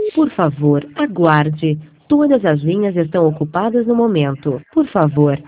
Por favor, aguarde. Todas as linhas estão ocupadas no momento. Por favor,